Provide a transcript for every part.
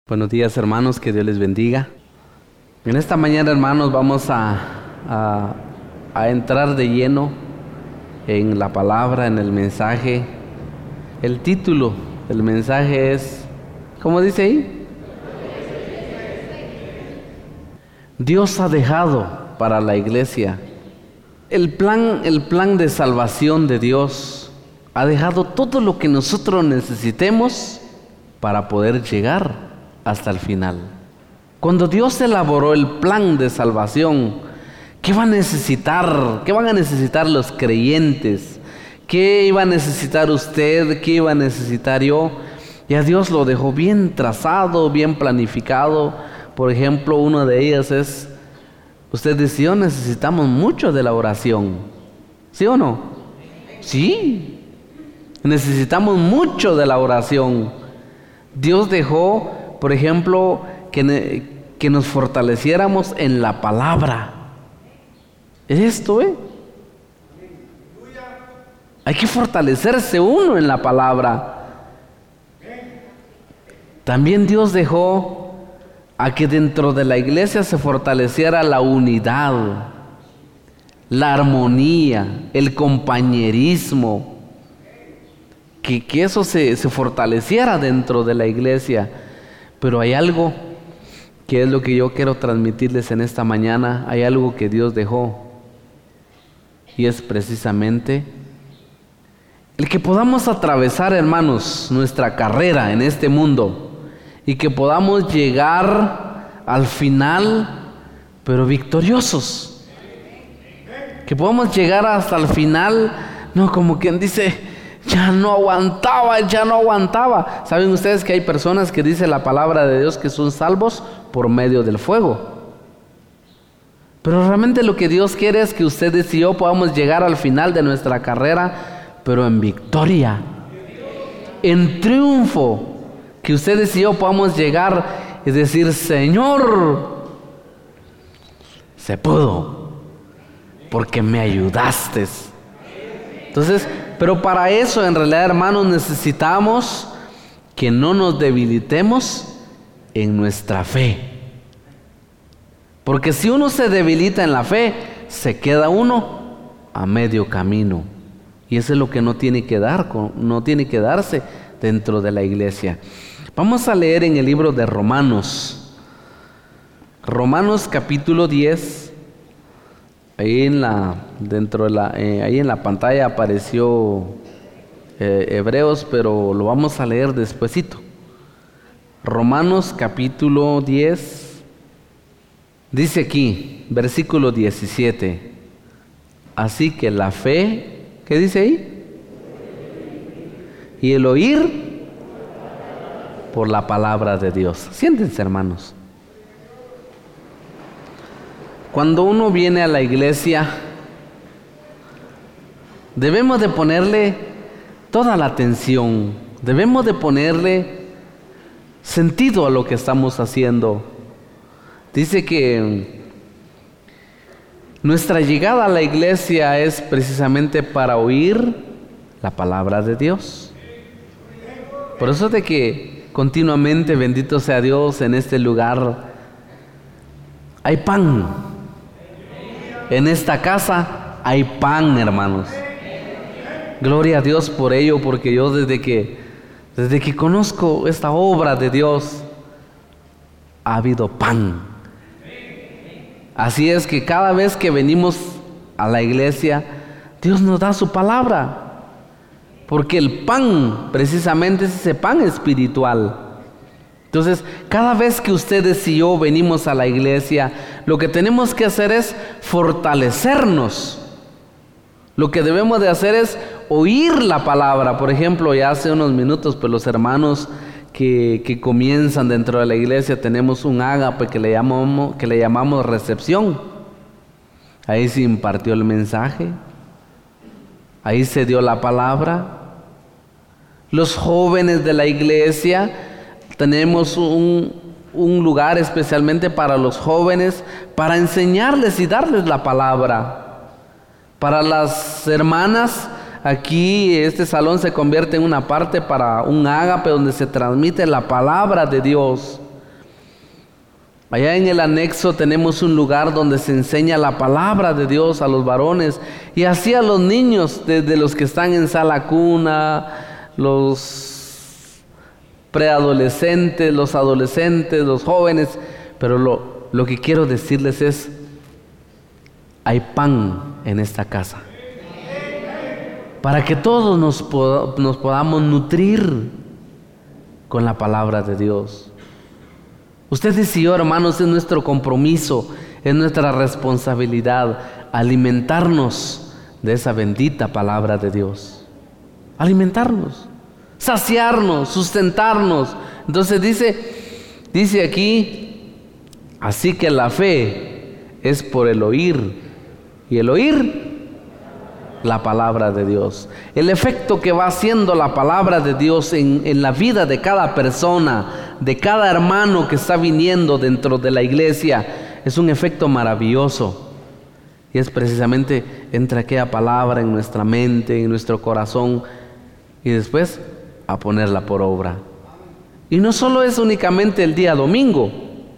Buenos días, hermanos, que Dios les bendiga. En esta mañana, hermanos, vamos a entrar de lleno en la palabra, en el mensaje. El título del mensaje es, ¿cómo dice ahí? Dios ha dejado para la iglesia. El plan de salvación de Dios ha dejado todo lo que nosotros necesitemos para poder llegar hasta el final. Cuando Dios elaboró el plan de salvación, ¿qué va a necesitar? ¿Qué van a necesitar los creyentes? ¿Qué iba a necesitar usted? ¿Qué iba a necesitar yo? Ya Dios lo dejó bien trazado, bien planificado. Por ejemplo, una de ellas es, usted dice, yo necesitamos mucho de la oración. ¿Sí o no? Sí. Necesitamos mucho de la oración. Dios dejó, por ejemplo, que nos fortaleciéramos en la palabra. Es esto, Hay que fortalecerse uno en la palabra. También Dios dejó a que dentro de la iglesia se fortaleciera la unidad, la armonía, el compañerismo. Que eso se fortaleciera dentro de la iglesia. Pero hay algo que es lo que yo quiero transmitirles en esta mañana. Hay algo que Dios dejó, y es precisamente el que podamos atravesar, hermanos, nuestra carrera en este mundo y que podamos llegar al final, pero victoriosos. Que podamos llegar hasta el final, no como quien dice, ya no aguantaba. ¿Saben ustedes que hay personas que dice la palabra de Dios que son salvos por medio del fuego? Pero realmente lo que Dios quiere es que ustedes y yo podamos llegar al final de nuestra carrera, pero en victoria, en triunfo. Que ustedes y yo podamos llegar y decir, Señor, se pudo, porque me ayudaste. Entonces, pero para eso, en realidad, hermanos, necesitamos que no nos debilitemos en nuestra fe. Porque si uno se debilita en la fe, se queda uno a medio camino. Y eso es lo que no tiene que darse dentro de la iglesia. Vamos a leer en el libro de Romanos. Romanos capítulo 10. Ahí en la pantalla apareció Hebreos, pero lo vamos a leer despuesito. Romanos capítulo 10, dice aquí, versículo 17. Así que la fe, ¿qué dice ahí? Y el oír por la palabra de Dios. Siéntense, hermanos. Cuando uno viene a la iglesia, debemos de ponerle toda la atención, debemos de ponerle sentido a lo que estamos haciendo. Dice que nuestra llegada a la iglesia es precisamente para oír la palabra de Dios. Por eso de que continuamente, bendito sea Dios, en este lugar hay pan. En esta casa hay pan, hermanos. Gloria a Dios por ello, porque yo desde que conozco esta obra de Dios, ha habido pan. Así es que cada vez que venimos a la iglesia, Dios nos da su palabra. Porque el pan, precisamente, es ese pan espiritual. Entonces, cada vez que ustedes y yo venimos a la iglesia, lo que tenemos que hacer es fortalecernos. Lo que debemos de hacer es oír la palabra. Por ejemplo, ya hace unos minutos, pues los hermanos que comienzan dentro de la iglesia, tenemos un ágape que le llamamos recepción. Ahí se impartió el mensaje. Ahí se dio la palabra. Los jóvenes de la iglesia, tenemos un lugar especialmente para los jóvenes, para enseñarles y darles la palabra. Para las hermanas, aquí este salón se convierte en una parte para un ágape donde se transmite la palabra de Dios. Allá en el anexo tenemos un lugar donde se enseña la palabra de Dios a los varones y así a los niños, desde los que están en sala cuna, los preadolescentes, los adolescentes, los jóvenes. Pero lo que quiero decirles es, hay pan en esta casa para que todos nos podamos nutrir con la palabra de Dios. Ustedes y yo, hermanos, es nuestro compromiso, es nuestra responsabilidad alimentarnos de esa bendita palabra de Dios. Alimentarnos, saciarnos, sustentarnos. Entonces dice aquí, así que la fe es por el oír, y el oír la palabra de Dios. El efecto que va haciendo la palabra de Dios en la vida de cada persona, de cada hermano que está viniendo dentro de la iglesia, es un efecto maravilloso. Y es precisamente entra aquella palabra en nuestra mente, en nuestro corazón, y después a ponerla por obra. Y no solo es únicamente el día domingo,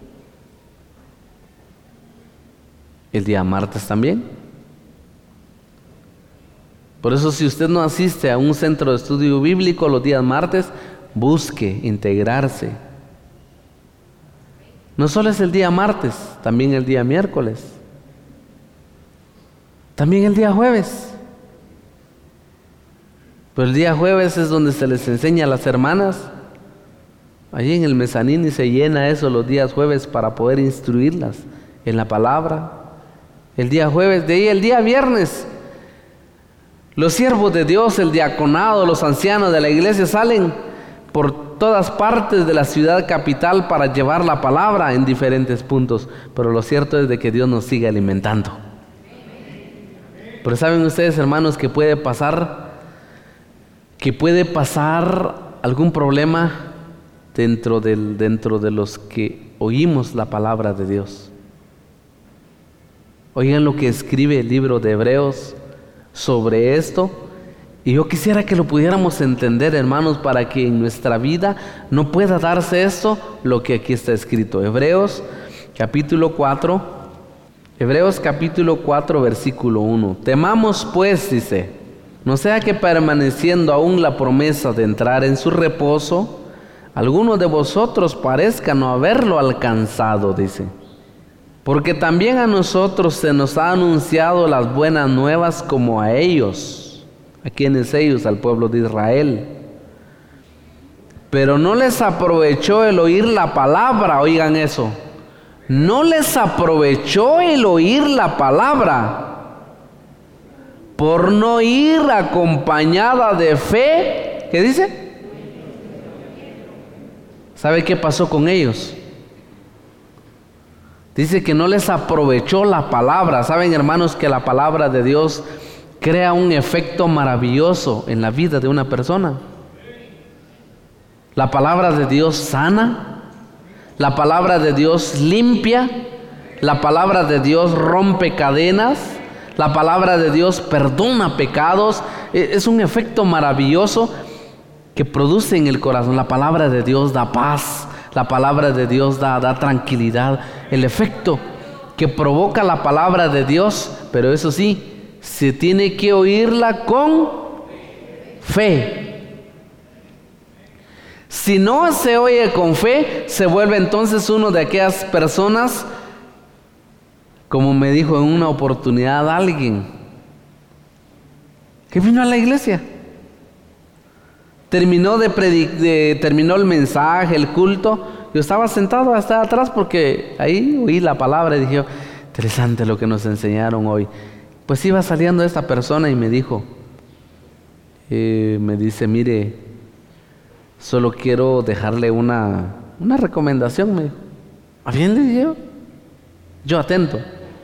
el día martes también. Por eso, si usted no asiste a un centro de estudio bíblico los días martes, busque integrarse. No solo es el día martes, también el día miércoles, también el día jueves. Pero el día jueves es donde se les enseña a las hermanas. Allí en el mezanín y se llena eso los días jueves para poder instruirlas en la palabra. El día jueves, de ahí el día viernes, los siervos de Dios, el diaconado, los ancianos de la iglesia salen por todas partes de la ciudad capital para llevar la palabra en diferentes puntos. Pero lo cierto es de que Dios nos sigue alimentando. Pero saben ustedes, hermanos, que puede pasar algún problema dentro de los que oímos la palabra de Dios. Oigan lo que escribe el libro de Hebreos sobre esto, y yo quisiera que lo pudiéramos entender, hermanos, para que en nuestra vida no pueda darse esto, lo que aquí está escrito. Hebreos capítulo 4, versículo 1. Temamos pues, dice, no sea que permaneciendo aún la promesa de entrar en su reposo, algunos de vosotros parezca no haberlo alcanzado, dice. Porque también a nosotros se nos ha anunciado las buenas nuevas como a ellos. ¿A quiénes ellos? Al pueblo de Israel. Pero no les aprovechó el oír la palabra, oigan eso. No les aprovechó el oír la palabra, por no ir acompañada de fe. ¿Qué dice? ¿Sabe qué pasó con ellos? Dice que no les aprovechó la palabra. Saben, hermanos, que la palabra de Dios crea un efecto maravilloso en la vida de una persona. La palabra de Dios sana, la palabra de Dios limpia, la palabra de Dios rompe cadenas, la palabra de Dios perdona pecados. Es un efecto maravilloso que produce en el corazón. La palabra de Dios da paz. La palabra de Dios da tranquilidad. El efecto que provoca la palabra de Dios, pero eso sí, se tiene que oírla con fe. Si no se oye con fe, se vuelve entonces uno de aquellas personas, como me dijo en una oportunidad alguien, que vino a la iglesia. Terminó el mensaje, el culto. Yo estaba sentado hasta atrás porque ahí oí la palabra y dije, interesante lo que nos enseñaron hoy. Pues iba saliendo esta persona y me dijo, me dice, mire, solo quiero dejarle una recomendación, me dijo. ¿A bien le dije yo atento?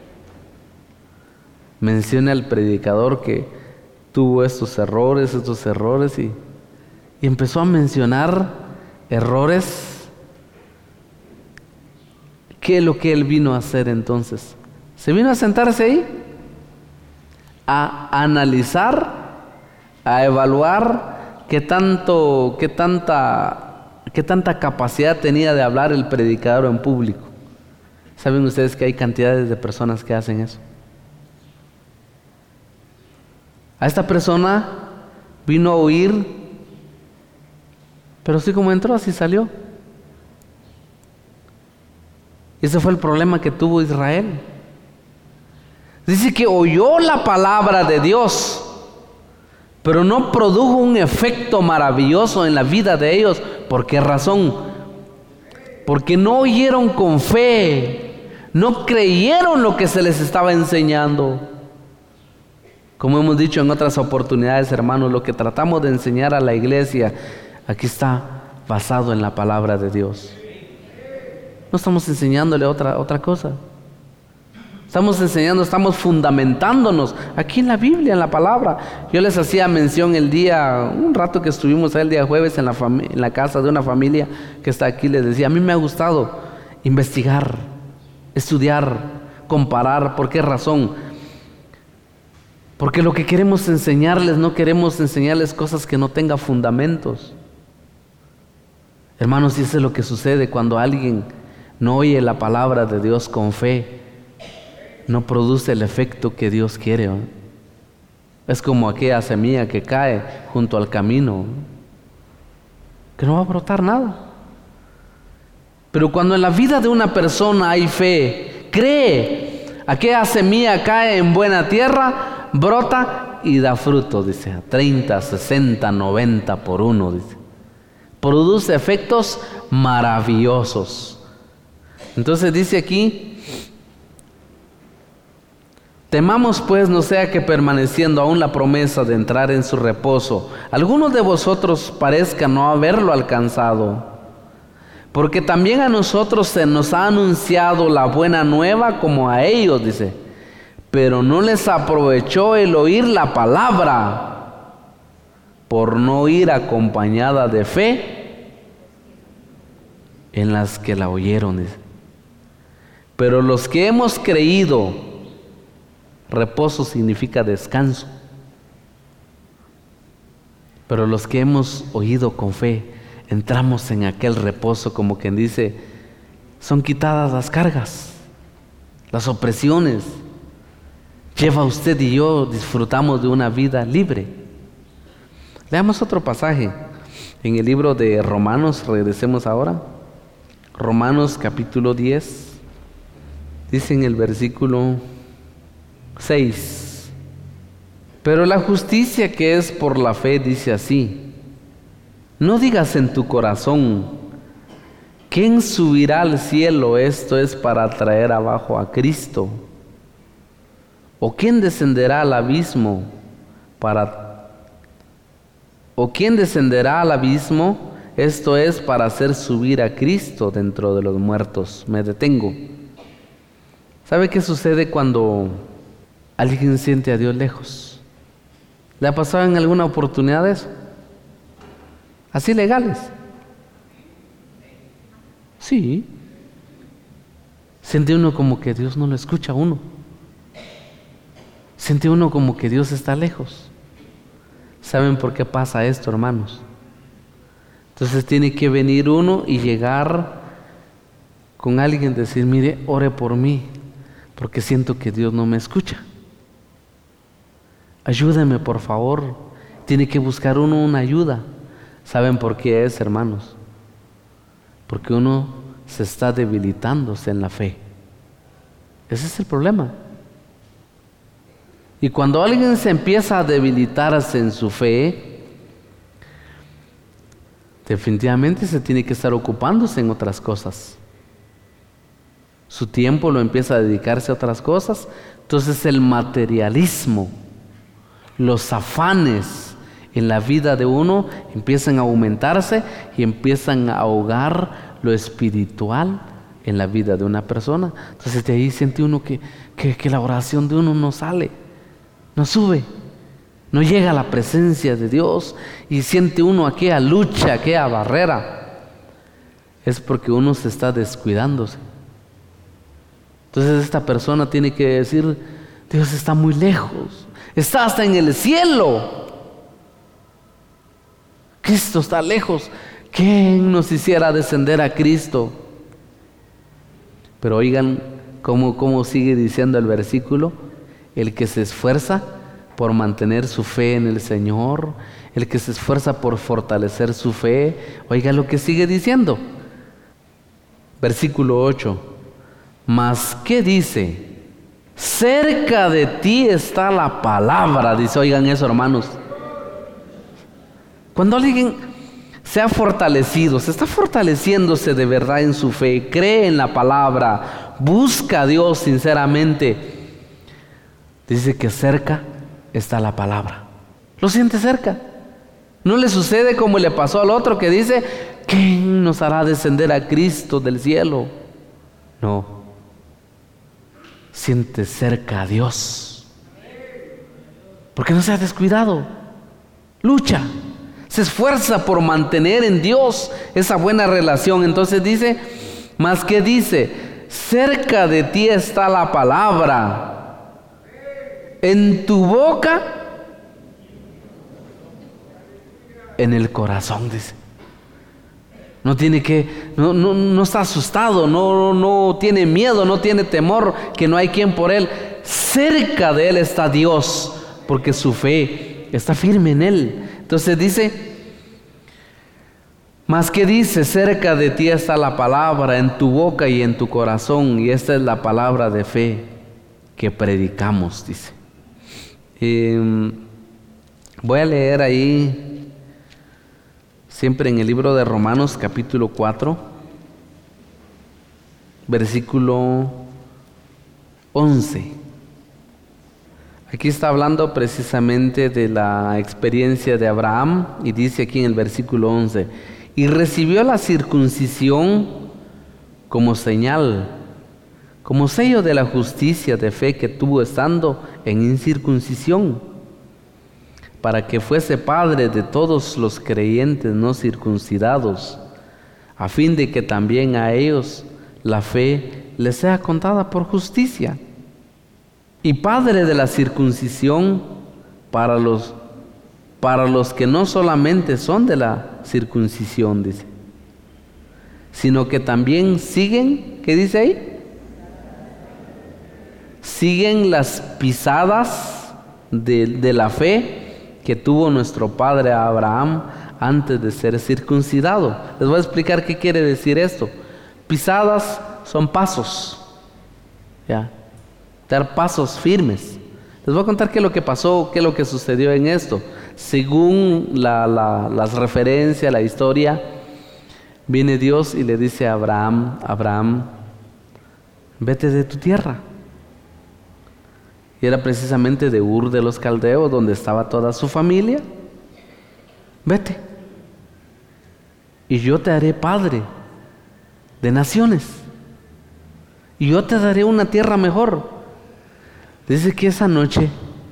Menciona al predicador que tuvo estos errores y empezó a mencionar errores. ¿Qué es lo que él vino a hacer entonces? Se vino a sentarse ahí, a analizar, a evaluar qué tanta capacidad tenía de hablar el predicador en público. ¿Saben ustedes que hay cantidades de personas que hacen eso? A esta persona vino a oír, pero así como entró, así salió. Ese fue el problema que tuvo Israel. Dice que oyó la palabra de Dios, pero no produjo un efecto maravilloso en la vida de ellos. ¿Por qué razón? Porque no oyeron con fe, no creyeron lo que se les estaba enseñando. Como hemos dicho en otras oportunidades, hermanos, lo que tratamos de enseñar a la iglesia, aquí está basado en la palabra de Dios. No estamos enseñándole otra cosa. Estamos enseñando, estamos fundamentándonos aquí en la Biblia, en la palabra. Yo les hacía mención un rato que estuvimos el día jueves en la casa de una familia que está aquí. Les decía, a mí me ha gustado investigar, estudiar, comparar. ¿Por qué razón? Porque lo que queremos enseñarles, no queremos enseñarles cosas que no tengan fundamentos. Hermanos, y eso es lo que sucede cuando alguien no oye la palabra de Dios con fe. No produce el efecto que Dios quiere, ¿no? Es como aquella semilla que cae junto al camino, que no va a brotar nada. Pero cuando en la vida de una persona hay fe, cree, aquella semilla cae en buena tierra, brota y da fruto, dice, a 30, 60, 90 por uno, dice. Produce efectos maravillosos. Entonces dice aquí, temamos pues no sea que permaneciendo aún la promesa de entrar en su reposo, algunos de vosotros parezca no haberlo alcanzado. Porque también a nosotros se nos ha anunciado la buena nueva como a ellos, dice. Pero no les aprovechó el oír la palabra, por no ir acompañada de fe en las que la oyeron, dice. Pero los que hemos creído, reposo significa descanso. Pero los que hemos oído con fe, entramos en aquel reposo, como quien dice, son quitadas las cargas, las opresiones. Lleva usted y yo, disfrutamos de una vida libre. Leamos otro pasaje en el libro de Romanos, regresemos ahora. Romanos capítulo 10, dice en el versículo 6. Pero la justicia que es por la fe dice así: no digas en tu corazón, ¿quién subirá al cielo? Esto es para traer abajo a Cristo. ¿O quién descenderá al abismo ¿O quién descenderá al abismo? Esto es para hacer subir a Cristo dentro de los muertos. Me detengo. ¿Sabe qué sucede cuando alguien siente a Dios lejos? ¿Le ha pasado en alguna oportunidad eso? Así legales. Sí. Siente uno como que Dios no lo escucha a uno. Siente uno como que Dios está lejos. ¿Saben por qué pasa esto, hermanos? Entonces tiene que venir uno y llegar con alguien, decir, mire, ore por mí, porque siento que Dios no me escucha. Ayúdeme, por favor. Tiene que buscar uno una ayuda. ¿Saben por qué es, hermanos? Porque uno se está debilitándose en la fe. Ese es el problema. Y cuando alguien se empieza a debilitarse en su fe, definitivamente se tiene que estar ocupándose en otras cosas. Su tiempo lo empieza a dedicarse a otras cosas. Entonces el materialismo, los afanes en la vida de uno empiezan a aumentarse y empiezan a ahogar lo espiritual en la vida de una persona. Entonces de ahí siente uno que la oración de uno no sale. No sube, no llega a la presencia de Dios y siente uno aquella lucha, aquella barrera. Es porque uno se está descuidándose. Entonces esta persona tiene que decir, Dios está muy lejos, está hasta en el cielo. Cristo está lejos. ¿Quién nos hiciera descender a Cristo? Pero oigan cómo sigue diciendo el versículo: el que se esfuerza por mantener su fe en el Señor, el que se esfuerza por fortalecer su fe. Oiga lo que sigue diciendo. Versículo 8. Mas, ¿qué dice? Cerca de ti está la palabra. Dice, oigan eso, hermanos. Cuando alguien se ha fortalecido, se está fortaleciéndose de verdad en su fe, cree en la palabra, busca a Dios sinceramente, dice que cerca está la palabra. Lo siente cerca. No le sucede como le pasó al otro que dice: ¿quién nos hará descender a Cristo del cielo? No. Siente cerca a Dios. Porque no se ha descuidado. Lucha. Se esfuerza por mantener en Dios esa buena relación. Entonces dice, más que dice, cerca de ti está la palabra, en tu boca, en el corazón, dice. No tiene que, no está asustado, no tiene miedo, no tiene temor, que no hay quien por él. Cerca de él está Dios, porque su fe está firme en él. Entonces dice, más que dice, cerca de ti está la palabra, en tu boca y en tu corazón, y esta es la palabra de fe que predicamos, dice. Voy a leer ahí, siempre en el libro de Romanos, capítulo 4, versículo 11. Aquí está hablando precisamente de la experiencia de Abraham, y dice aquí en el versículo 11, y recibió la circuncisión como señal, como sello de la justicia de fe que tuvo estando en incircuncisión, para que fuese padre de todos los creyentes no circuncidados, a fin de que también a ellos la fe les sea contada por justicia. Y padre de la circuncisión para los que no solamente son de la circuncisión, dice, sino que también siguen, ¿qué dice ahí? Siguen las pisadas de la fe que tuvo nuestro padre Abraham antes de ser circuncidado. Les voy a explicar qué quiere decir esto. Pisadas son pasos, ¿ya? Dar pasos firmes. Les voy a contar qué es lo que pasó, qué es lo que sucedió en esto. Según las referencias, la historia, viene Dios y le dice a Abraham: Abraham, vete de tu tierra. Y era precisamente de Ur de los Caldeos, donde estaba toda su familia. Vete, y yo te haré padre de naciones, y yo te daré una tierra mejor. Dice que esa noche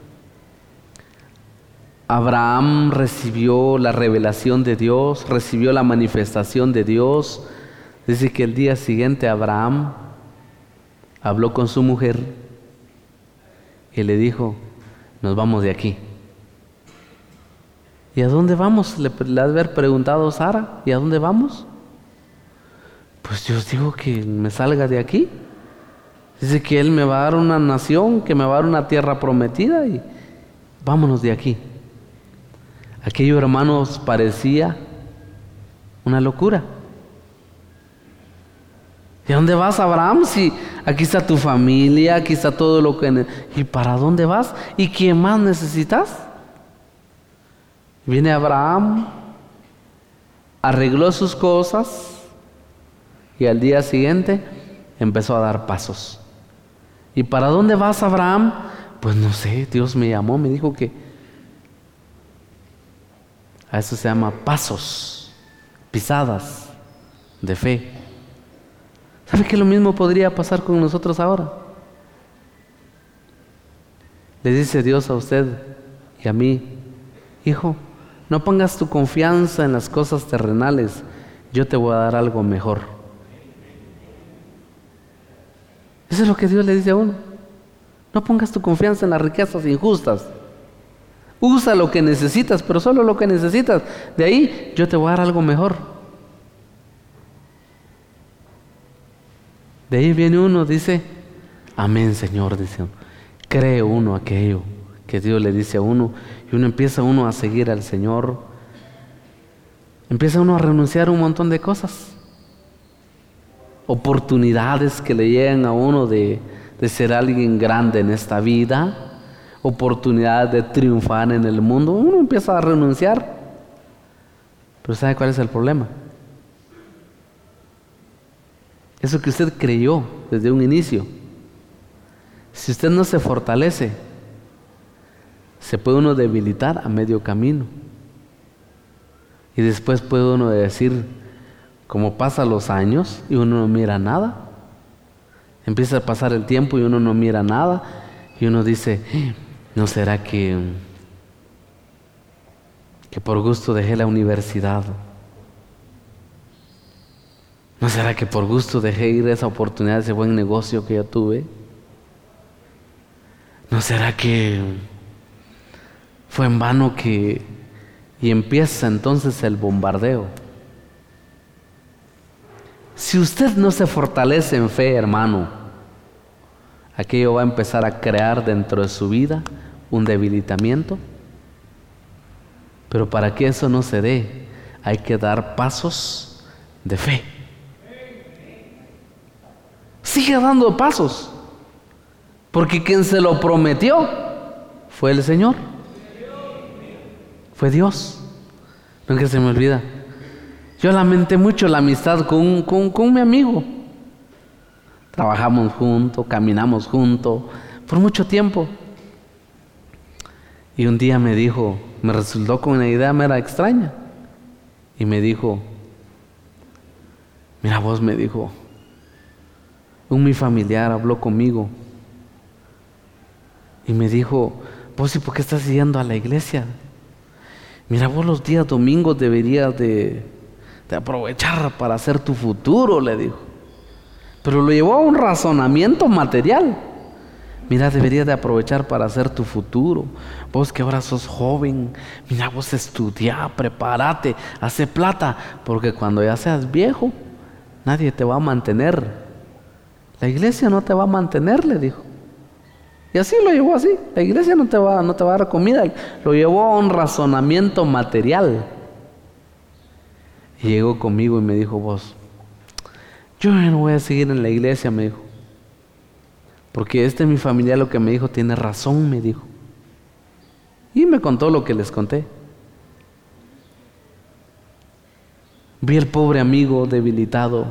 Abraham recibió la revelación de Dios, recibió la manifestación de Dios. Dice que el día siguiente Abraham habló con su mujer y le dijo: nos vamos de aquí. ¿Y a dónde vamos? Le ha de haber preguntado Sara: ¿y a dónde vamos? Pues Dios dijo que me salga de aquí. Dice que Él me va a dar una nación, que me va a dar una tierra prometida, y vámonos de aquí. Aquello, hermanos, parecía una locura. ¿Y a dónde vas, Abraham? Si aquí está tu familia, aquí está todo lo que... ¿Y para dónde vas? ¿Y quién más necesitas? Viene Abraham, arregló sus cosas, y al día siguiente empezó a dar pasos. ¿Y para dónde vas, Abraham? Pues no sé, Dios me llamó, me dijo que... A eso se llama pasos, pisadas de fe. ¿Sabe que lo mismo podría pasar con nosotros ahora? Le dice Dios a usted y a mí: hijo, no pongas tu confianza en las cosas terrenales, yo te voy a dar algo mejor. Eso es lo que Dios le dice a uno. No pongas tu confianza en las riquezas injustas. Usa lo que necesitas, pero solo lo que necesitas. De ahí yo te voy a dar algo mejor. De ahí viene uno, dice, amén, Señor, dice uno. Cree uno aquello que Dios le dice a uno, y uno empieza a seguir al Señor. Empieza uno a renunciar a un montón de cosas. Oportunidades que le llegan a uno de ser alguien grande en esta vida. Oportunidades de triunfar en el mundo. Uno empieza a renunciar. Pero ¿sabe cuál es el problema? Eso que usted creyó desde un inicio. Si usted no se fortalece, se puede uno debilitar a medio camino. Y después puede uno decir, como pasan los años y uno no mira nada. Empieza a pasar el tiempo y uno no mira nada. Y uno dice, ¿no será que por gusto dejé la universidad? ¿No será que por gusto dejé ir esa oportunidad, ese buen negocio que yo tuve? ¿No será que fue en vano que... Y empieza entonces el bombardeo. Si usted no se fortalece en fe, hermano, aquello va a empezar a crear dentro de su vida un debilitamiento. Pero para que eso no se dé, hay que dar pasos de fe. Sigue dando pasos, porque quien se lo prometió fue el Señor, fue Dios. Nunca se me olvida. Yo lamenté mucho la amistad con mi amigo. Trabajamos juntos, caminamos juntos por mucho tiempo. Y un día me dijo, me resultó con una idea mera extraña. Y me dijo, mira vos, me dijo, mi familiar habló conmigo. Y me dijo, vos, ¿y por qué estás yendo a la iglesia? Mira, vos los días domingos deberías de aprovechar para hacer tu futuro, le dijo. Pero lo llevó a un razonamiento material. Mira, deberías de aprovechar para hacer tu futuro. Vos que ahora sos joven, mira, vos estudiá, prepárate, hace plata, porque cuando ya seas viejo, nadie te va a mantener. La iglesia no te va a mantener, le dijo. Y así lo llevó así. La iglesia no te va a dar comida. Lo llevó a un razonamiento material. Y llegó conmigo y me dijo, vos, yo no voy a seguir en la iglesia, me dijo. Porque mi familiar lo que me dijo tiene razón, me dijo. Y me contó lo que les conté. Vi al pobre amigo debilitado,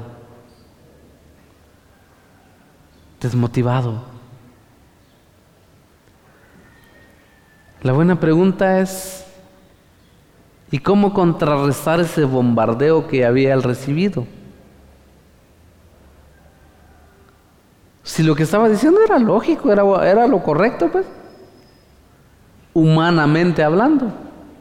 desmotivado. La buena pregunta es, ¿y cómo contrarrestar ese bombardeo que había él recibido? Si lo que estaba diciendo era lógico, era lo correcto, pues, humanamente hablando.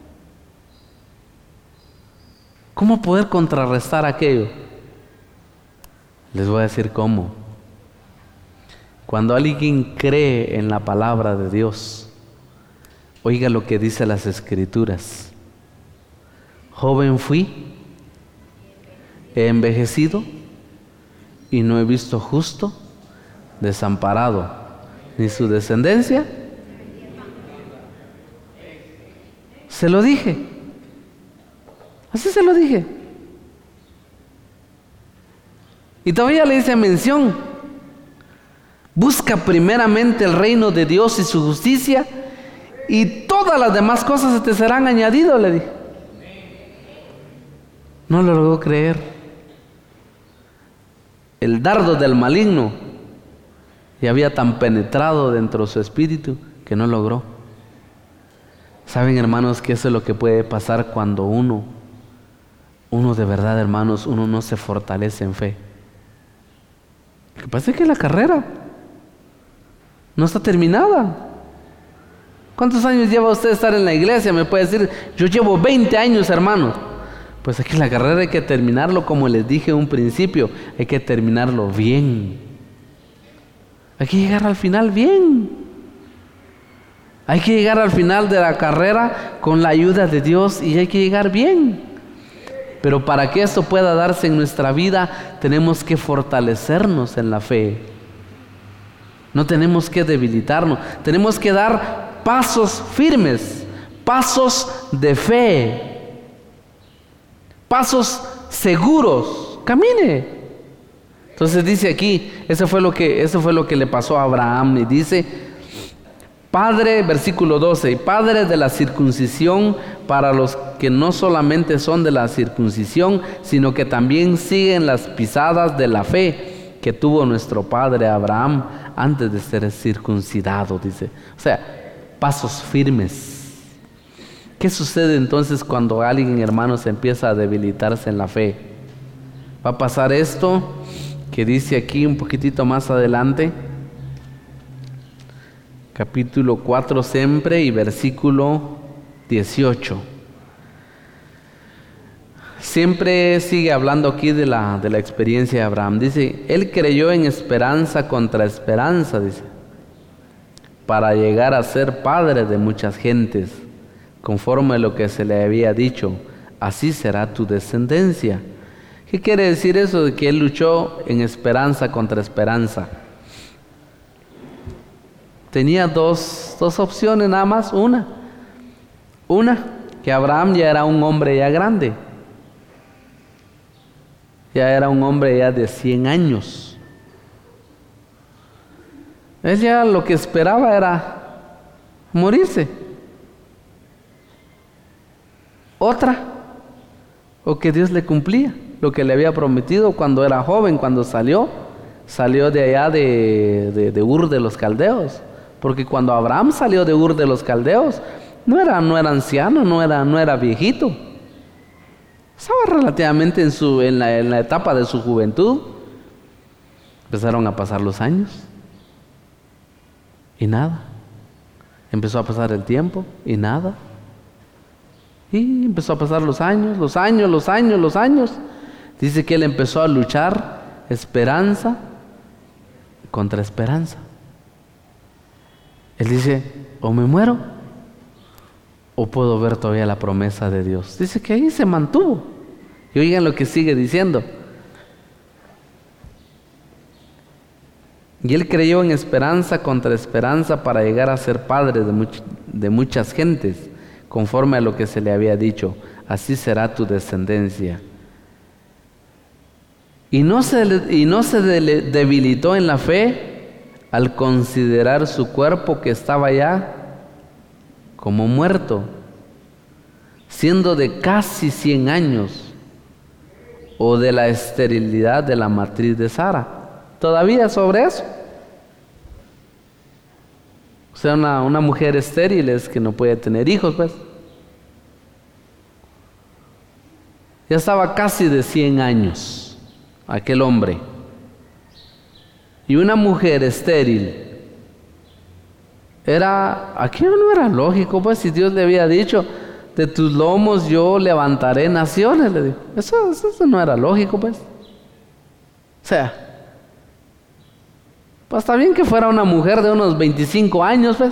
¿Cómo poder contrarrestar aquello? Les voy a decir cómo. Cuando alguien cree en la palabra de Dios, oiga lo que dice las Escrituras. Joven fui, he envejecido y no he visto justo desamparado, ni su descendencia. Se lo dije. Así se lo dije. Y todavía le hice mención. Busca primeramente el reino de Dios y su justicia, y todas las demás cosas se te serán añadidas, le dije. No lo logró creer. El dardo del maligno ya había tan penetrado dentro de su espíritu que no logró. Saben, hermanos, que eso es lo que puede pasar cuando uno de verdad, hermanos, uno no se fortalece en fe. Lo que pasa es que la carrera no está terminada. ¿Cuántos años lleva usted estar en la iglesia? Me puede decir, yo llevo 20 años, hermanos. Pues aquí la carrera hay que terminarlo, como les dije en un principio, hay que terminarlo bien. Hay que llegar al final bien. Hay que llegar al final de la carrera con la ayuda de Dios, y hay que llegar bien. Pero para que esto pueda darse en nuestra vida, tenemos que fortalecernos en la fe. No tenemos que debilitarnos, tenemos que dar pasos firmes, pasos de fe, pasos seguros. Camine. Entonces dice aquí, eso fue lo que le pasó a Abraham, y dice: Padre, versículo 12, Padre de la circuncisión para los que no solamente son de la circuncisión, sino que también siguen las pisadas de la fe que tuvo nuestro padre Abraham antes de ser circuncidado, dice. O sea, pasos firmes. ¿Qué sucede entonces cuando alguien, hermanos, empieza a debilitarse en la fe? Va a pasar esto que dice aquí un poquitito más adelante, capítulo 4 siempre y versículo 18. Siempre sigue hablando aquí de la experiencia de Abraham. Dice: él creyó en esperanza contra esperanza, dice, para llegar a ser padre de muchas gentes, conforme a lo que se le había dicho: así será tu descendencia. ¿Qué quiere decir eso de que él luchó en esperanza contra esperanza? Tenía dos opciones nada más. Una, que Abraham ya era un hombre ya grande. Ya era un hombre ya de 100 años. Él ya lo que esperaba era morirse. Otra, o que Dios le cumplía lo que le había prometido cuando era joven, cuando salió de allá de Ur de los Caldeos. Porque cuando Abraham salió de Ur de los Caldeos, no era anciano, no era viejito. Estaba relativamente en la etapa de su juventud. Empezaron a pasar los años y nada. Empezó a pasar el tiempo y nada. Y empezó a pasar los años. Dice que él empezó a luchar esperanza contra esperanza. Él dice: o me muero o puedo ver todavía la promesa de Dios. Dice que ahí se mantuvo. Y oigan lo que sigue diciendo: y él creyó en esperanza contra esperanza para llegar a ser padre de muchas gentes, conforme a lo que se le había dicho: así será tu descendencia. Y no se debilitó en la fe al considerar su cuerpo que estaba ya como muerto, siendo de casi 100 años, o de la esterilidad de la matriz de Sara. Todavía sobre eso. O sea, una mujer estéril es que no puede tener hijos, pues. Ya estaba casi de 100 años aquel hombre. Y una mujer estéril aquello no era lógico, pues, si Dios le había dicho: de tus lomos yo levantaré naciones, le dijo. Eso no era lógico, pues. O sea, pues está bien que fuera una mujer de unos 25 años, pues.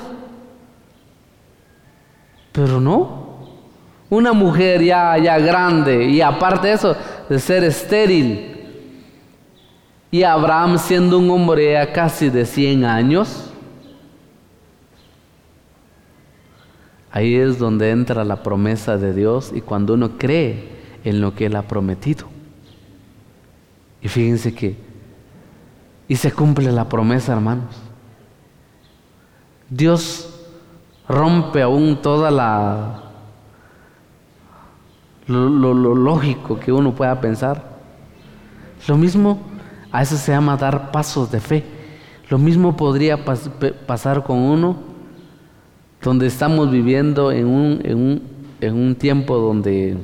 Pero no. Una mujer ya grande, y aparte de eso, de ser estéril. Y Abraham siendo un hombre ya casi de 100 años. Ahí es donde entra la promesa de Dios, y cuando uno cree en lo que Él ha prometido. Y fíjense y se cumple la promesa, hermanos. Dios rompe aún toda lo lógico que uno pueda pensar. Lo mismo, a eso se llama dar pasos de fe. Lo mismo podría pasar con uno, donde estamos viviendo en un tiempo donde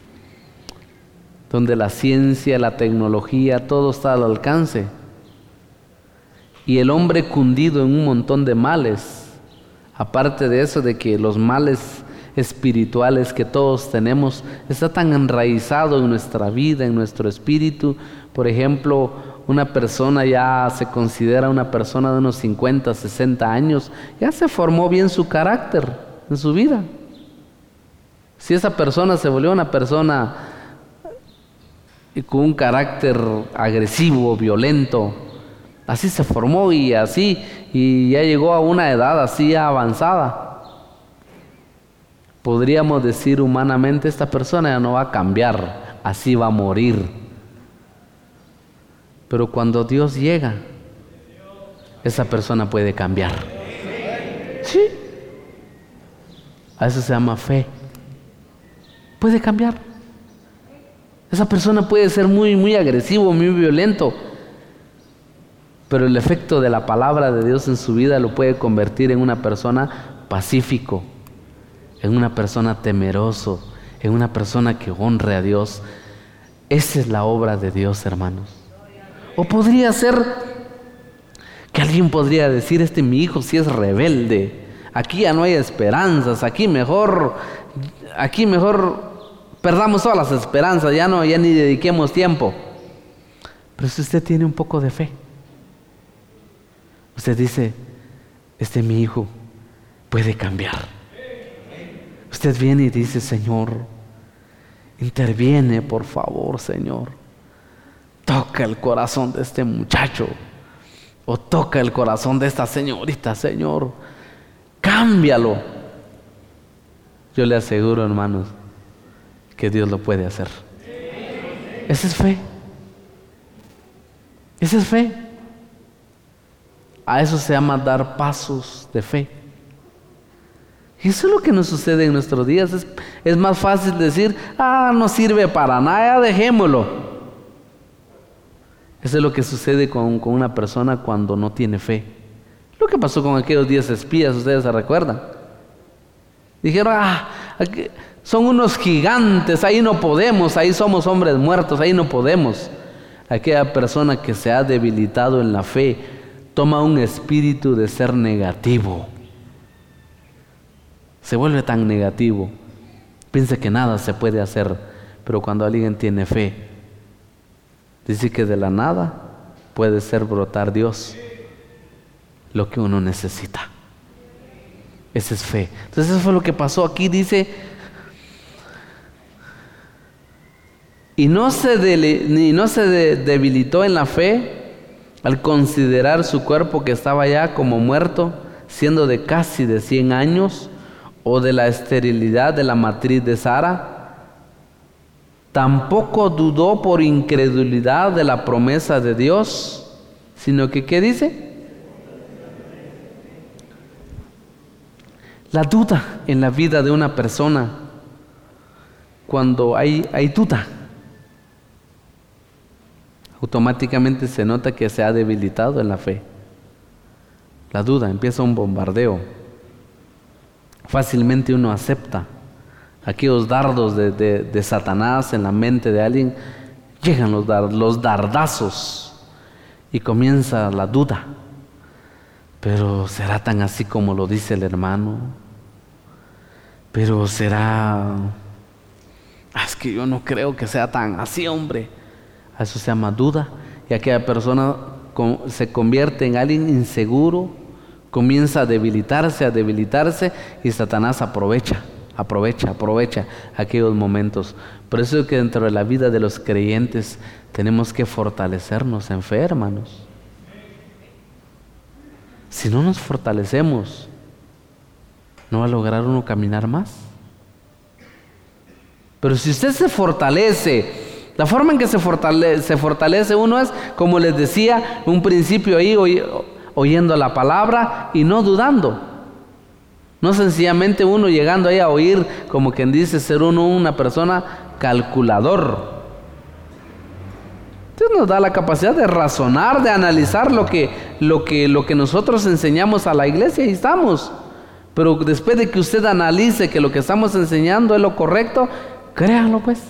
la ciencia, la tecnología, todo está al alcance. Y el hombre cundido en un montón de males. Aparte de eso, de que los males espirituales que todos tenemos está tan enraizado en nuestra vida, en nuestro espíritu. Por ejemplo, una persona ya se considera una persona de unos 50, 60 años, ya se formó bien su carácter en su vida. Si esa persona se volvió una persona y con un carácter agresivo, violento. Así se formó y así, y ya llegó a una edad así avanzada. Podríamos decir humanamente, esta persona ya no va a cambiar, así va a morir. Pero cuando Dios llega, esa persona puede cambiar. Sí. A eso se llama fe. Puede cambiar. Esa persona puede ser muy agresivo, muy violento, pero el efecto de la palabra de Dios en su vida lo puede convertir en una persona pacífico, en una persona temeroso, en una persona que honre a Dios. Esa es la obra de Dios, hermanos. O podría ser que alguien podría decir, mi hijo sí es rebelde, aquí ya no hay esperanzas, aquí mejor perdamos todas las esperanzas, ya ni dediquemos tiempo. Pero si usted tiene un poco de fe, usted dice, mi hijo puede cambiar. Usted viene y dice, Señor, interviene por favor, Señor. Toca el corazón de este muchacho, o toca el corazón de esta señorita, Señor. Cámbialo. Yo le aseguro, hermanos, que Dios lo puede hacer. Esa es fe. Esa es fe. A eso se llama dar pasos de fe. Y eso es lo que nos sucede en nuestros días. Es más fácil decir, no sirve para nada, dejémoslo. Eso es lo que sucede con una persona cuando no tiene fe. Lo que pasó con aquellos 10 espías, ustedes se recuerdan. Dijeron, son unos gigantes, ahí no podemos, ahí somos hombres muertos, ahí no podemos. Aquella persona que se ha debilitado en la fe toma un espíritu de ser negativo. Se vuelve tan negativo, piensa que nada se puede hacer. Pero cuando alguien tiene fe, dice que de la nada puede ser brotar Dios lo que uno necesita. Esa es fe. Entonces eso fue lo que pasó aquí. Dice, y no se debilitó en la fe al considerar su cuerpo que estaba ya como muerto, siendo de casi de 100 años, o de la esterilidad de la matriz de Sara. Tampoco dudó por incredulidad de la promesa de Dios, sino que, ¿qué dice? La duda en la vida de una persona, cuando hay duda, automáticamente se nota que se ha debilitado en la fe. La duda, empieza un bombardeo. Fácilmente uno acepta aquellos dardos de Satanás en la mente de alguien. Llegan los dardazos y comienza la duda. Pero ¿será tan así como lo dice el hermano? Pero será... es que yo no creo que sea tan así, hombre. A eso se llama duda. Y aquella persona se convierte en alguien inseguro, comienza a debilitarse, y Satanás aprovecha aquellos momentos. Por eso es que dentro de la vida de los creyentes tenemos que fortalecernos en fe, hermanos. Si no nos fortalecemos, no va a lograr uno caminar más. Pero si usted se fortalece, la forma en que se fortalece uno es, como les decía, un principio ahí, oyendo la palabra y no dudando. No sencillamente uno llegando ahí a oír, como quien dice, ser uno una persona calculador. Dios nos da la capacidad de razonar, de analizar lo que nosotros enseñamos a la iglesia, y estamos. Pero después de que usted analice que lo que estamos enseñando es lo correcto, créanlo pues.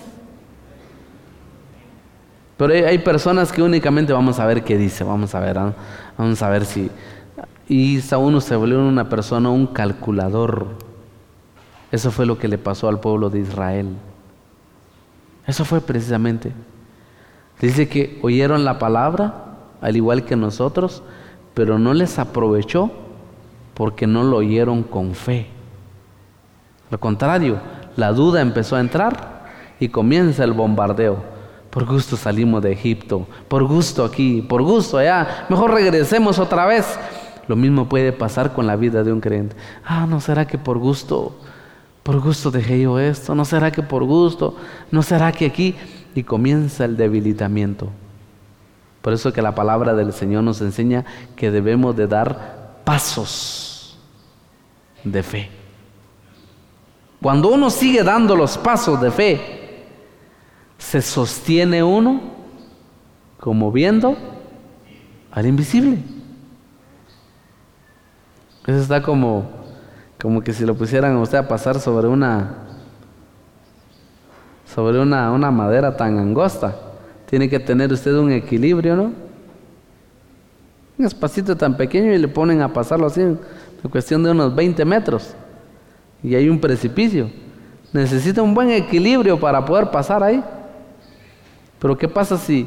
Pero hay personas que únicamente vamos a ver qué dice, vamos a ver si... Y uno se volvió una persona, un calculador. Eso fue lo que le pasó al pueblo de Israel. Eso fue precisamente. Dice que oyeron la palabra, al igual que nosotros, pero no les aprovechó porque no lo oyeron con fe. Al contrario, la duda empezó a entrar y comienza el bombardeo. Por gusto salimos de Egipto, por gusto aquí, por gusto allá, mejor regresemos otra vez. Lo mismo puede pasar con la vida de un creyente. ¿No será que por gusto dejé yo esto? ¿No será que por gusto? ¿No será que aquí? Y comienza el debilitamiento. Por eso que la palabra del Señor nos enseña que debemos de dar pasos de fe. Cuando uno sigue dando los pasos de fe, se sostiene uno como viendo al invisible. Eso está como que si lo pusieran a usted a pasar sobre una madera tan angosta. Tiene que tener usted un equilibrio, ¿no? Un espacito tan pequeño y le ponen a pasarlo así en cuestión de unos 20 metros. Y hay un precipicio. Necesita un buen equilibrio para poder pasar ahí. Pero ¿qué pasa si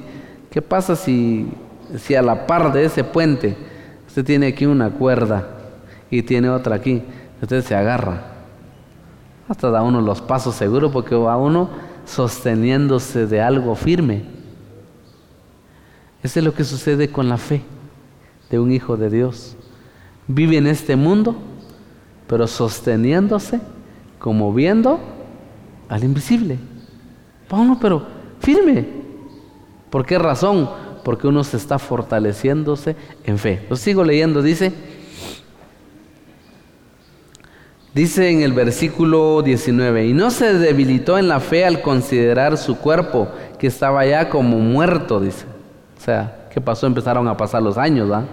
a la par de ese puente usted tiene aquí una cuerda y tiene otra aquí? Usted se agarra. Hasta da uno los pasos seguros porque va uno sosteniéndose de algo firme. Eso es lo que sucede con la fe de un hijo de Dios. Vive en este mundo, pero sosteniéndose como viendo al invisible. Va uno pero firme. ¿Por qué razón? Porque uno se está fortaleciéndose en fe. Lo sigo leyendo, dice en el versículo 19, y no se debilitó en la fe al considerar su cuerpo, que estaba ya como muerto, dice. O sea, ¿qué pasó? Empezaron a pasar los años, ¿va?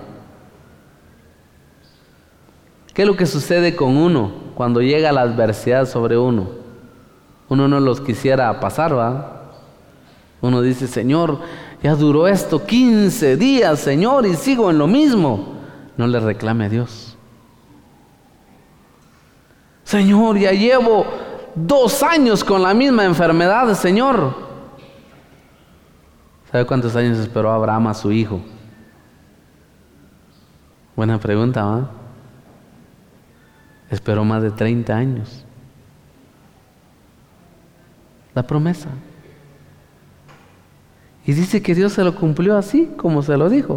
¿Qué es lo que sucede con uno cuando llega la adversidad sobre uno? Uno no los quisiera pasar, ¿va? Uno dice, Señor, ya duró esto 15 días, Señor, y sigo en lo mismo. No le reclame a Dios. Señor, ya llevo 2 años con la misma enfermedad, Señor. ¿Sabe cuántos años esperó Abraham a su hijo? Buena pregunta, ¿va? Esperó más de 30 años. La promesa. Y dice que Dios se lo cumplió así como se lo dijo.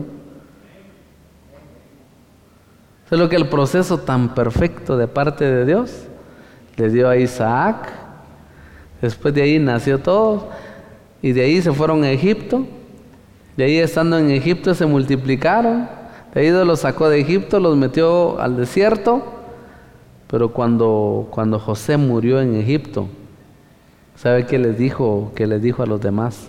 Solo que el proceso tan perfecto de parte de Dios le dio a Isaac. Después de ahí nació todo. Y de ahí se fueron a Egipto. De ahí estando en Egipto se multiplicaron. De ahí los sacó de Egipto, los metió al desierto. Pero cuando José murió en Egipto, ¿sabe qué les dijo a los demás?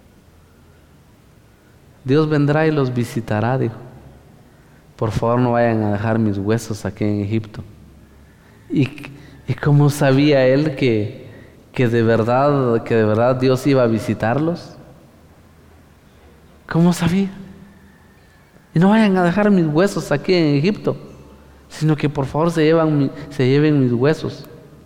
Dios vendrá y los visitará, dijo. Por favor, no vayan a dejar mis huesos aquí en Egipto. ¿Y cómo sabía él que de verdad Dios iba a visitarlos? ¿Cómo sabía? Y no vayan a dejar mis huesos aquí en Egipto, sino que por favor se lleven mis huesos.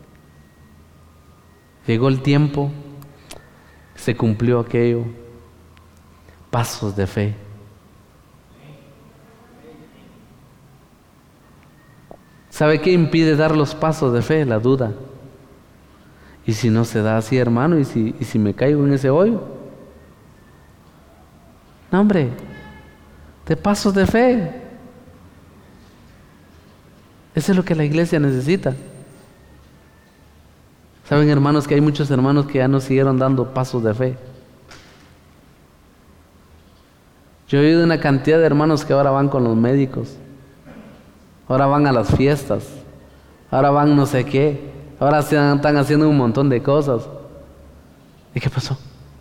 Llegó el tiempo, se cumplió aquello. Pasos de fe. ¿Sabe qué impide dar los pasos de fe? La duda. ¿Y si no se da así, hermano? ¿Y si me caigo en ese hoyo? No, hombre, de pasos de fe. Eso es lo que la iglesia necesita. ¿Saben, hermanos, que hay muchos hermanos que ya no siguieron dando pasos de fe? Yo he oído una cantidad de hermanos que ahora van con los médicos, ahora van a las fiestas, ahora van no sé qué, ahora están haciendo un montón de cosas. ¿Y qué pasó?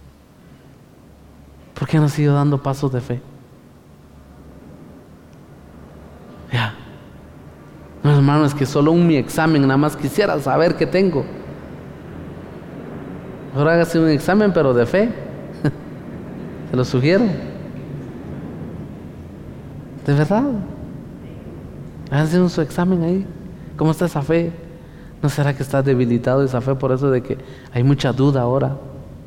¿Por qué no han sido dando pasos de fe? Ya. No, hermano, es que solo mi examen, nada más quisiera saber qué tengo. Ahora hágase un examen, pero de fe. Se lo sugiero. De verdad. Háganse su examen ahí. ¿Cómo está esa fe? ¿No será que está debilitado esa fe por eso de que hay mucha duda ahora?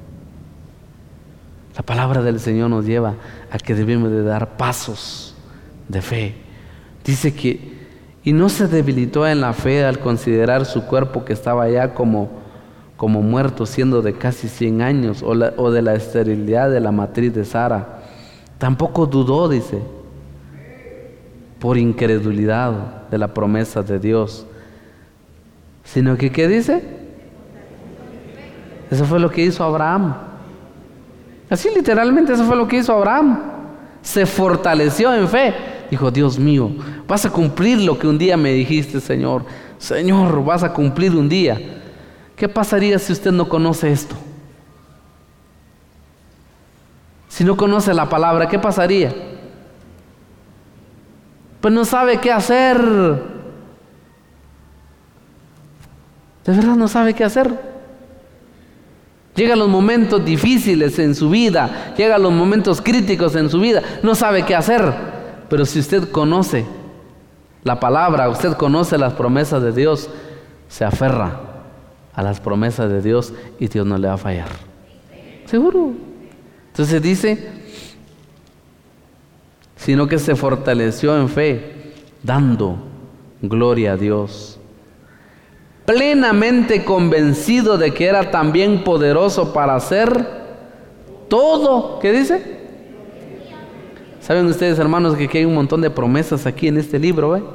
La palabra del Señor nos lleva a que debemos de dar pasos de fe. Dice que, y no se debilitó en la fe al considerar su cuerpo que estaba ya como como muerto siendo de casi 100 años, o de la esterilidad de la matriz de Sara. Tampoco dudó, dice, por incredulidad de la promesa de Dios, sino que, ¿qué dice? Eso fue lo que hizo Abraham. Así literalmente, eso fue lo que hizo Abraham. Se fortaleció en fe. Dijo: Dios mío, vas a cumplir lo que un día me dijiste, Señor. Señor, vas a cumplir un día. ¿Qué pasaría si usted no conoce esto? Si no conoce la palabra, ¿qué pasaría? Pues no sabe qué hacer. De verdad no sabe qué hacer. Llegan los momentos difíciles en su vida, llegan los momentos críticos en su vida, no sabe qué hacer. Pero si usted conoce la palabra, usted conoce las promesas de Dios, se aferra a las promesas de Dios y Dios no le va a fallar. Seguro. Entonces dice, sino que se fortaleció en fe, dando gloria a Dios, plenamente convencido de que era también poderoso para hacer todo. ¿Qué dice? ¿Saben ustedes, hermanos, que aquí hay un montón de promesas aquí en este libro, ¿eh?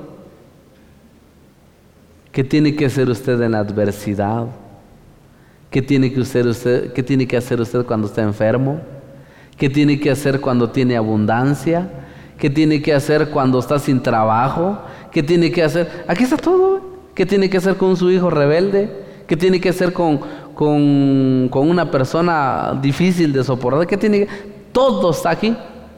¿Qué tiene que hacer usted en la adversidad? ¿Qué tiene que hacer usted cuando está enfermo? ¿Qué tiene que hacer cuando tiene abundancia? ¿Qué tiene que hacer cuando está sin trabajo? ¿Qué tiene que hacer? Aquí está todo, ¿eh? ¿Qué tiene que hacer con su hijo rebelde? ¿Qué tiene que hacer con una persona difícil de soportar? ¿Qué tiene que...? Todo está aquí.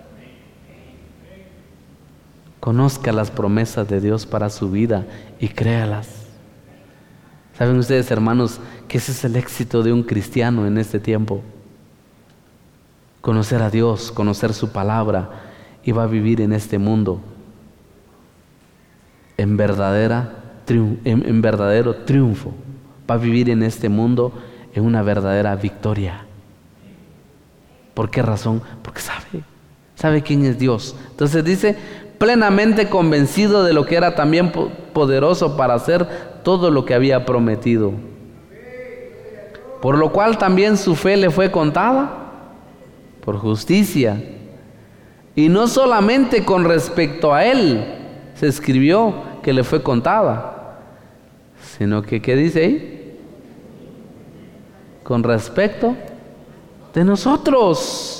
Conozca las promesas de Dios para su vida y créalas. ¿Saben ustedes, hermanos, que ese es el éxito de un cristiano en este tiempo? Conocer a Dios, conocer su palabra, y va a vivir en este mundo en verdadero triunfo. Va a vivir en este mundo en una verdadera victoria. ¿Por qué razón? Porque sabe quién es Dios. Entonces dice, plenamente convencido de lo que era también poderoso para hacer todo lo que había prometido. Por lo cual también su fe le fue contada por justicia. Y no solamente con respecto a él se escribió que le fue contada, sino que, ¿qué dice ahí? Con respecto de nosotros.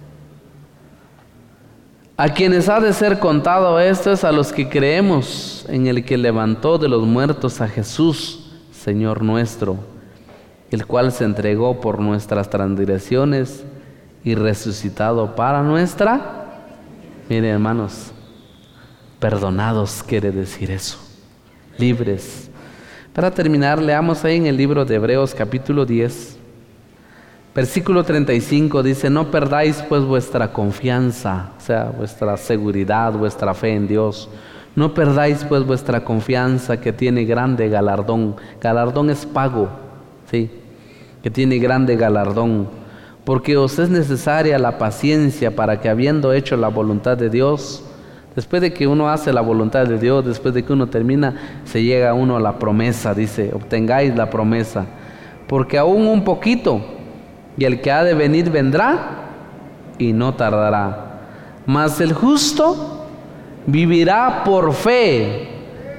A quienes ha de ser contado esto es a los que creemos en el que levantó de los muertos a Jesús, Señor nuestro, el cual se entregó por nuestras transgresiones y resucitado para nuestra, miren, hermanos, perdonados quiere decir eso, libres. Para terminar, leamos ahí en el libro de Hebreos capítulo 10, versículo 35, dice: no perdáis pues vuestra confianza, o sea, vuestra seguridad, vuestra fe en Dios. No perdáis pues vuestra confianza, que tiene grande galardón. Galardón es pago, ¿sí? Que tiene grande galardón. Porque os es necesaria la paciencia, para que, habiendo hecho la voluntad de Dios, después de que uno hace la voluntad de Dios, después de que uno termina, se llega uno a la promesa, dice: obtengáis la promesa. Porque aún un poquito, y el que ha de venir vendrá, y no tardará. Mas el justo vivirá por fe.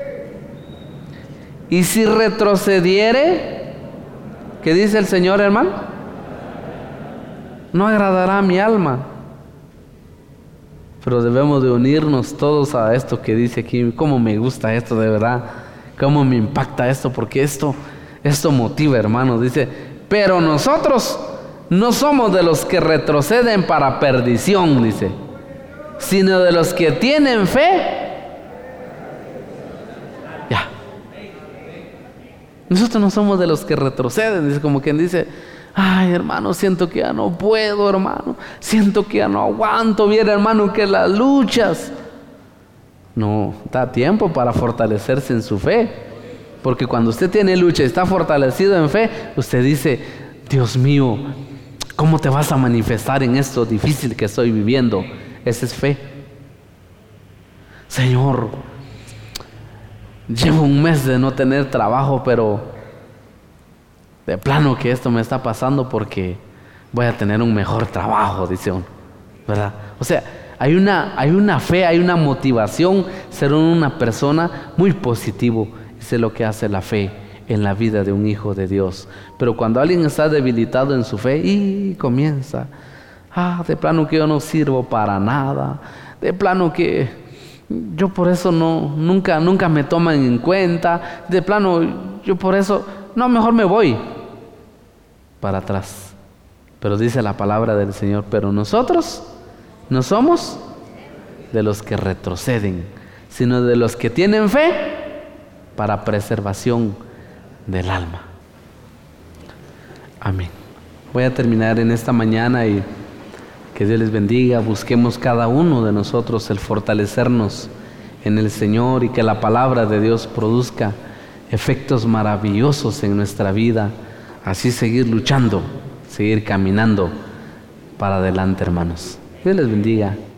Y si retrocediere, ¿qué dice el Señor, hermano? No agradará a mi alma. Pero debemos de unirnos todos a esto que dice aquí. Cómo me gusta esto, de verdad. Cómo me impacta esto, porque esto motiva, hermano. Dice: pero nosotros no somos de los que retroceden para perdición, dice, sino de los que tienen fe. Ya. Nosotros no somos de los que retroceden, dice, como quien dice: ay, hermano, siento que ya no puedo, hermano, siento que ya no aguanto, bien, hermano, que las luchas. No, da tiempo para fortalecerse en su fe, porque cuando usted tiene lucha y está fortalecido en fe, usted dice: Dios mío, ¿cómo te vas a manifestar en esto difícil que estoy viviendo? Esa es fe. Señor, llevo un mes de no tener trabajo, pero de plano que esto me está pasando porque voy a tener un mejor trabajo, dice uno, ¿verdad? O sea, hay una fe, hay una motivación, ser una persona muy positivo. Eso es lo que hace la fe en la vida de un hijo de Dios. Pero cuando alguien está debilitado en su fe y comienza, de plano que yo no sirvo para nada, de plano que yo por eso nunca me toman en cuenta, de plano yo por eso, mejor me voy para atrás. Pero dice la palabra del Señor, pero nosotros no somos de los que retroceden, sino de los que tienen fe para preservación del alma. Amén. Voy a terminar en esta mañana y que Dios les bendiga. Busquemos cada uno de nosotros el fortalecernos en el Señor y que la palabra de Dios produzca efectos maravillosos en nuestra vida. Así seguir luchando, seguir caminando para adelante, hermanos. Dios les bendiga.